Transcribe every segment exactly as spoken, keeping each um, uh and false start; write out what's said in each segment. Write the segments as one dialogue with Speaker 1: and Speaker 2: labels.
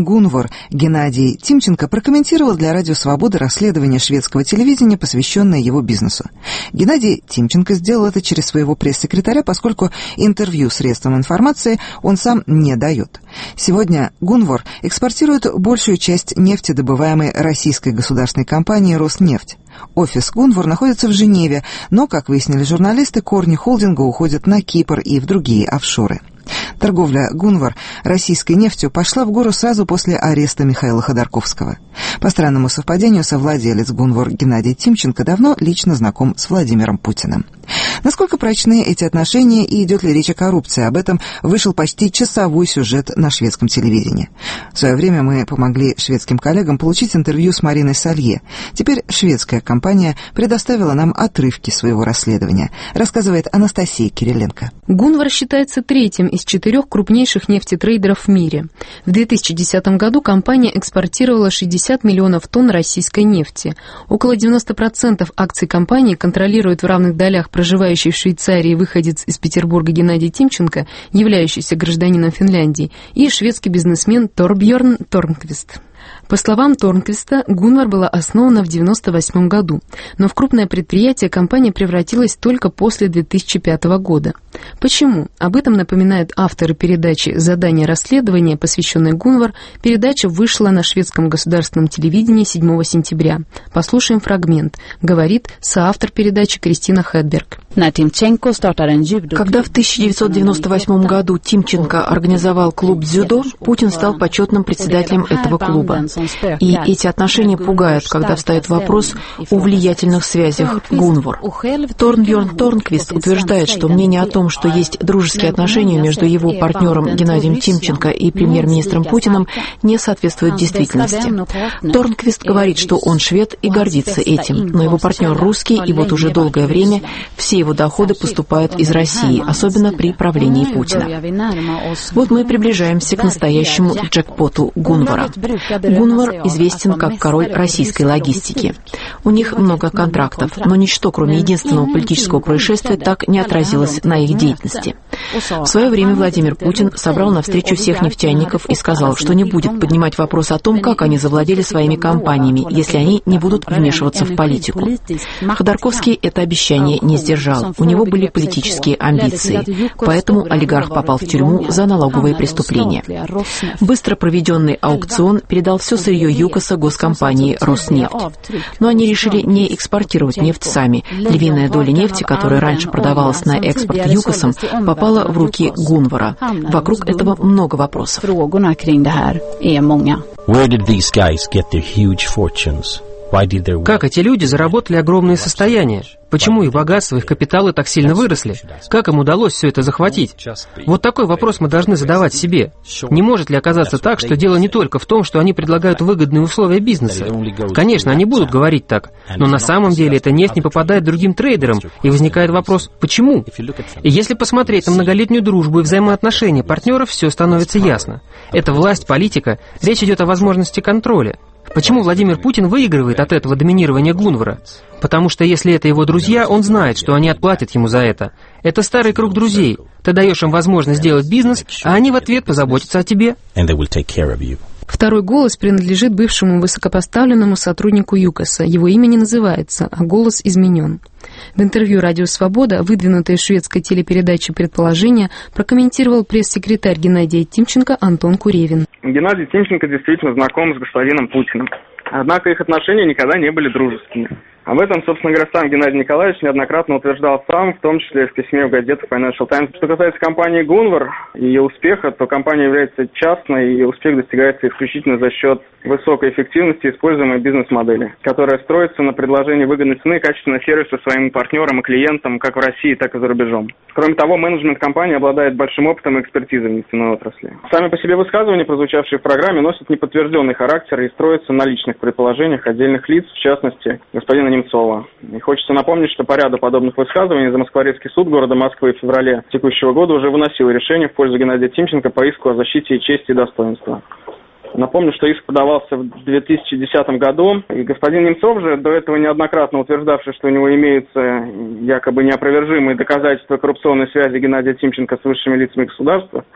Speaker 1: Гунвор Геннадий Тимченко прокомментировал для Радио Свобода расследование шведского телевидения, посвященное его бизнесу. Геннадий Тимченко сделал это через своего пресс-секретаря, поскольку интервью средствам информации он сам не дает. Сегодня Гунвор экспортирует большую часть нефти, добываемой российской государственной компанией «Роснефть». Офис Гунвор находится в Женеве, но, как выяснили журналисты, корни холдинга уходят на Кипр и в другие офшоры. Торговля Гунвор российской нефтью пошла в гору сразу после ареста Михаила Ходорковского. По странному совпадению, совладелец Гунвор Геннадий Тимченко давно лично знаком с Владимиром Путиным. Насколько прочны эти отношения и идет ли речь о коррупции? Об этом вышел почти часовой сюжет на шведском телевидении. В свое время мы помогли шведским коллегам получить интервью с Мариной Салье. Теперь шведская компания предоставила нам отрывки своего расследования, рассказывает Анастасия Кириленко.
Speaker 2: Гунвор считается третьим из четырех крупнейших нефтетрейдеров в мире. В две тысячи десятом году компания экспортировала шестьдесят миллионов тонн российской нефти. Около девяносто процентов акций компании контролирует в равных долях проживающий в Швейцарии выходец из Петербурга Геннадий Тимченко, являющийся гражданином Финляндии, и шведский бизнесмен Торбьерн Торнквист. По словам Торнквиста, Гунвор была основана в девяносто восьмом году, но в крупное предприятие компания превратилась только после две тысячи пятого года. Почему? Об этом напоминают авторы передачи «Задание расследования», посвященной Гунвор. Передача вышла на шведском государственном телевидении седьмого сентября. Послушаем фрагмент. Говорит соавтор передачи Кристина Хедберг.
Speaker 3: Когда в тысяча девятьсот девяносто восьмом году Тимченко организовал клуб дзюдо, Путин стал почетным председателем этого клуба. И эти отношения пугают, когда встает вопрос о влиятельных связях Гунвор. Торнбьерн Торнквист утверждает, что мнение о том, что есть дружеские отношения между его партнером Геннадием Тимченко и премьер-министром Путиным, не соответствует действительности. Торнквист говорит, что он швед и гордится этим, но его партнер русский, и вот уже долгое время все его доходы поступают из России, особенно при правлении Путина. Вот мы приближаемся к настоящему джекпоту Гунвора. Гунвор известен как король российской логистики. У них много контрактов, но ничто, кроме единственного политического происшествия, так не отразилось на их деятельности. В свое время Владимир Путин собрал на встречу всех нефтяников и сказал, что не будет поднимать вопрос о том, как они завладели своими компаниями, если они не будут вмешиваться в политику. Ходорковский это обещание не сдержал. У него были политические амбиции, поэтому олигарх попал в тюрьму за налоговые преступления. Быстро проведенный аукцион передал все сырье ЮКОСа госкомпании «Роснефть». Но они решили не экспортировать нефть сами. Львиная доля нефти, которая раньше продавалась на экспорт ЮКОСом, попала в руки Гунвора. Вокруг этого много вопросов.
Speaker 4: Как эти люди заработали огромные состояния? Почему их богатство, их капиталы так сильно выросли? Как им удалось все это захватить? Вот такой вопрос мы должны задавать себе. Не может ли оказаться так, что дело не только в том, что они предлагают выгодные условия бизнеса? Конечно, они будут говорить так, но на самом деле эта нефть не попадает другим трейдерам, и возникает вопрос, почему? И если посмотреть на многолетнюю дружбу и взаимоотношения партнеров, все становится ясно. Это власть, политика, речь идет о возможности контроля. Почему Владимир Путин выигрывает от этого доминирования Гунвора? Потому что если это его друзья, он знает, что они отплатят ему за это. Это старый круг друзей. Ты даешь им возможность сделать бизнес, а они в ответ позаботятся о тебе.
Speaker 2: Второй голос принадлежит бывшему высокопоставленному сотруднику ЮКОСа. Его имя не называется, а голос изменен. В интервью «Радио Свобода», выдвинутой в шведской телепередаче «Предположения», прокомментировал пресс-секретарь Геннадия Тимченко Антон Куревин.
Speaker 5: Геннадий Тимченко действительно знаком с господином Путиным. Однако их отношения никогда не были дружескими. Об этом, собственно говоря, сам Геннадий Николаевич неоднократно утверждал сам, в том числе в письме в газету Financial Times. Что касается компании Гунвор и ее успеха, то компания является частной, и успех достигается исключительно за счет высокой эффективности используемой бизнес-модели, которая строится на предложении выгодной цены и качественного сервиса своим партнерам и клиентам как в России, так и за рубежом. Кроме того, менеджмент компании обладает большим опытом и экспертизой в нефтяной отрасли. Сами по себе высказывания, прозвучавшие в программе, носят неподтвержденный характер и строятся на личных предположениях отдельных лиц, в частности, господина Немцова. И хочется напомнить, что по ряду подобных высказываний Замоскворецкий суд города Москвы в феврале текущего года уже выносил решение в пользу Геннадия Тимченко по иску о защите чести и достоинства. Напомню, что иск подавался в две тысячи десятом году, и господин Немцов же, до этого неоднократно утверждавший, что у него имеются якобы неопровержимые доказательства коррупционной связи Геннадия Тимченко с высшими лицами государства,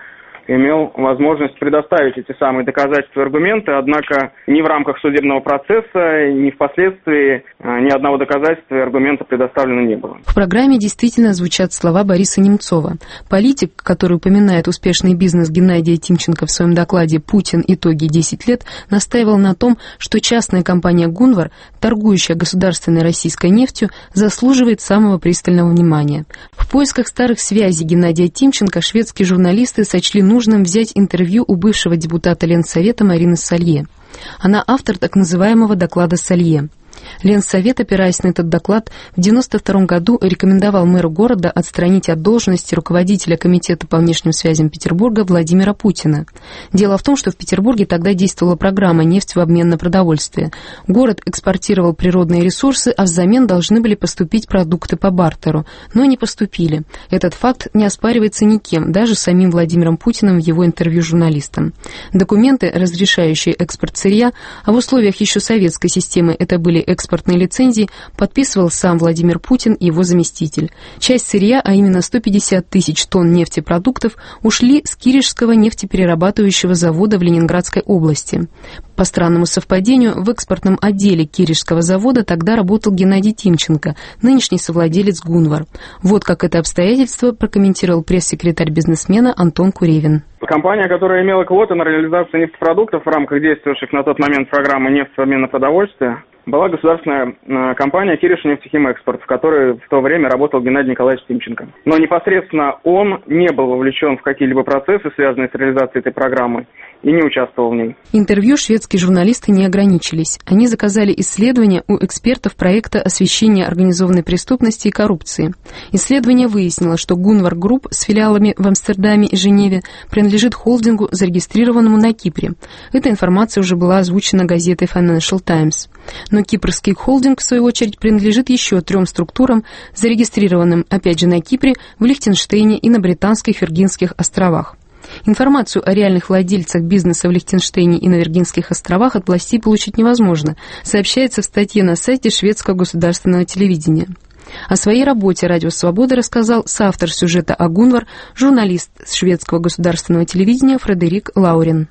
Speaker 5: имел возможность предоставить эти самые доказательства и аргументы, однако ни в рамках судебного процесса, ни впоследствии ни одного доказательства и аргумента предоставлено не было.
Speaker 2: В программе действительно звучат слова Бориса Немцова. Политик, который упоминает успешный бизнес Геннадия Тимченко в своем докладе «Путин. Итоги десять лет», настаивал на том, что частная компания «Гунвар», торгующая государственной российской нефтью, заслуживает самого пристального внимания. В поисках старых связей Геннадия Тимченко шведские журналисты сочли нужным взять интервью у бывшего депутата Ленсовета Марины Салье. Она автор так называемого доклада Салье. Ленсовет, опираясь на этот доклад, в девяносто втором году рекомендовал мэру города отстранить от должности руководителя Комитета по внешним связям Петербурга Владимира Путина. Дело в том, что в Петербурге тогда действовала программа «Нефть в обмен на продовольствие». Город экспортировал природные ресурсы, а взамен должны были поступить продукты по бартеру, но не поступили. Этот факт не оспаривается никем, даже самим Владимиром Путиным в его интервью журналистам. Документы, разрешающие экспорт сырья, а в условиях еще советской системы это были экспортные лицензии, подписывал сам Владимир Путин и его заместитель. Часть сырья, а именно сто пятьдесят тысяч тонн нефтепродуктов, ушли с Киришского нефтеперерабатывающего завода в Ленинградской области. По странному совпадению, в экспортном отделе Киришского завода тогда работал Геннадий Тимченко, нынешний совладелец «Гунвар». Вот как это обстоятельство прокомментировал пресс-секретарь бизнесмена Антон Куревин.
Speaker 5: Компания, которая имела квоты на реализацию нефтепродуктов в рамках действующих на тот момент программы «Нефть в обмен на продовольствие», была государственная э, компания «Киришнефтехимэкспорт», в которой в то время работал Геннадий Николаевич Тимченко. Но непосредственно он не был вовлечен в какие-либо процессы, связанные с реализацией этой программы, и не участвовал в ней.
Speaker 2: Интервью шведские журналисты не ограничились. Они заказали исследование у экспертов проекта освещения организованной преступности и коррупции. Исследование выяснило, что Гунвар Групп с филиалами в Амстердаме и Женеве принадлежит холдингу, зарегистрированному на Кипре. Эта информация уже была озвучена газетой Financial Times. Но кипрский холдинг, в свою очередь, принадлежит еще трем структурам, зарегистрированным, опять же, на Кипре, в Лихтенштейне и на Британских Виргинских островах. Информацию о реальных владельцах бизнеса в Лихтенштейне и на Виргинских островах от властей получить невозможно, сообщается в статье на сайте шведского государственного телевидения. О своей работе «Радио Свобода» рассказал соавтор сюжета о Гунвар, журналист шведского государственного телевидения Фредерик Лаурен.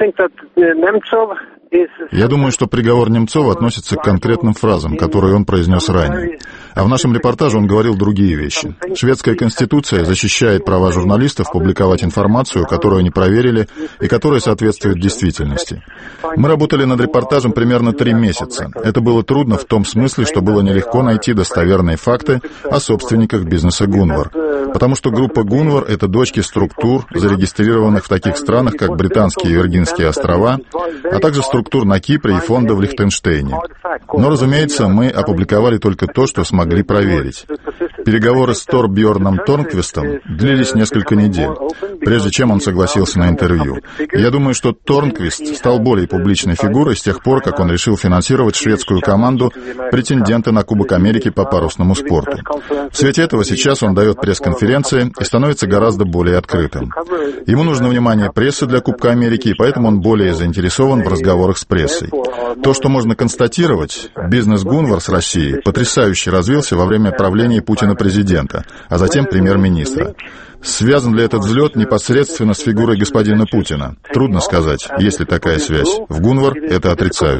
Speaker 6: Я думаю, что приговор Немцова относится к конкретным фразам, которые он произнес ранее. А в нашем репортаже он говорил другие вещи. Шведская конституция защищает права журналистов публиковать информацию, которую они проверили и которая соответствует действительности. Мы работали над репортажем примерно три месяца. Это было трудно в том смысле, что было нелегко найти достоверные факты о собственниках бизнеса Гунвар. Потому что группа Гунвар — это дочки структур, зарегистрированных в таких странах, как Британские и Виргинские острова, а также структур на Кипре и фонда в Лихтенштейне. Но, разумеется, мы опубликовали только то, что смогли проверить. Переговоры с Торбьорном Торнквистом длились несколько недель, прежде чем он согласился на интервью. И я думаю, что Торнквист стал более публичной фигурой с тех пор, как он решил финансировать шведскую команду претендента на Кубок Америки по парусному спорту. В свете этого сейчас он дает пресс-конференции и становится гораздо более открытым. Ему нужно внимание прессы для Кубка Америки, и поэтому он более заинтересован в разговорах с прессой. То, что можно констатировать, бизнес Гунвар с Россией потрясающе развился во время правления Путина президента, а затем премьер-министра. Связан ли этот взлет непосредственно с фигурой господина Путина? Трудно сказать, есть ли такая связь. В Гунвар это отрицают.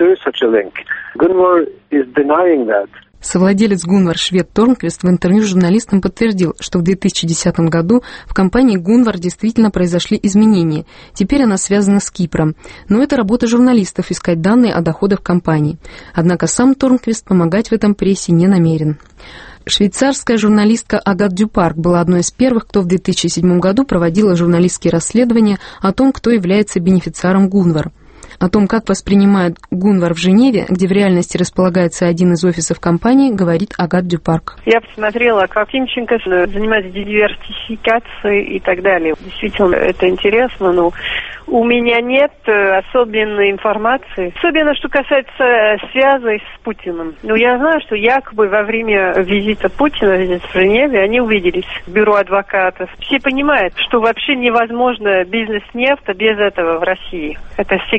Speaker 2: Совладелец Гунвар швед Торнквист в интервью журналистам подтвердил, что в две тысячи десятом году в компании Гунвар действительно произошли изменения. Теперь она связана с Кипром. Но это работа журналистов — искать данные о доходах компании. Однако сам Торнквист помогать в этом прессе не намерен. Швейцарская журналистка Агат Дюпарк была одной из первых, кто в две тысячи седьмом году проводила журналистские расследования о том, кто является бенефициаром Гунвар. О том, как воспринимают Гунвар в Женеве, где в реальности располагается один из офисов компании, говорит Агат Дюпарк.
Speaker 7: Я посмотрела, как Тимченко занимается диверсификацией и так далее. Действительно, это интересно, но у меня нет особенной информации. Особенно, что касается связей с Путиным. Ну, я знаю, что якобы во время визита Путина здесь в Женеве они увиделись в бюро адвокатов. Все понимают, что вообще невозможно бизнес нефти без этого в России. Это всегда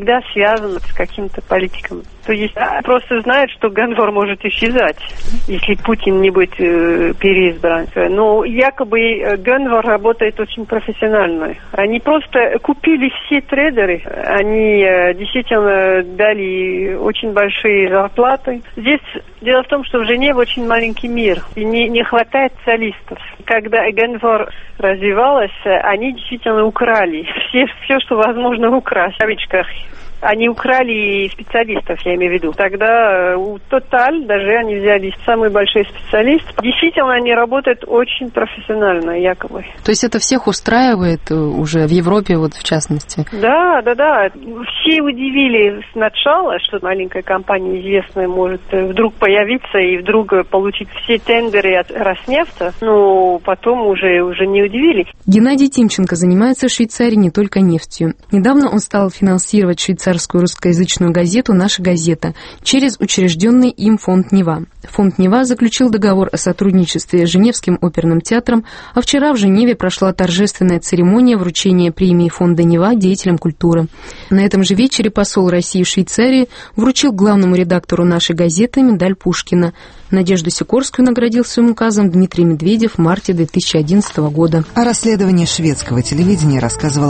Speaker 7: всегда связано с каким-то политиком. То есть просто знают, что Ганвор может исчезать, если Путин не будет э, переизбран. Но якобы Ганвор работает очень профессионально. Они просто купили все трейдеры, они э, действительно дали очень большие зарплаты. Здесь дело в том, что в Женеве очень маленький мир, и не, не хватает специалистов. Когда Ганвор развивалась, они действительно украли все, все, что возможно украсть в кавычках. Они украли специалистов, я имею в виду. Тогда у Total даже они взяли самый большой специалист. Действительно, они работают очень профессионально, якобы.
Speaker 2: То есть это всех устраивает уже в Европе, вот в частности?
Speaker 7: Да, да, да. Все удивили сначала, что маленькая компания известная может вдруг появиться и вдруг получить все тендеры от Роснефти. Но потом уже, уже не удивили.
Speaker 2: Геннадий Тимченко занимается в Швейцарии не только нефтью. Недавно он стал финансировать швейцарскую русскоязычную газету «Наша газета» через учрежденный им фонд «Нева». Фонд «Нева» заключил договор о сотрудничестве с Женевским оперным театром, а вчера в Женеве прошла торжественная церемония вручения премии фонда «Нева» деятелям культуры. На этом же вечере посол России в Швейцарии вручил главному редактору «Нашей газеты» медаль Пушкина. Надежду Сикорскую наградил своим указом Дмитрий Медведев в марте две тысячи одиннадцатого года.
Speaker 1: О расследовании шведского телевидения рассказывала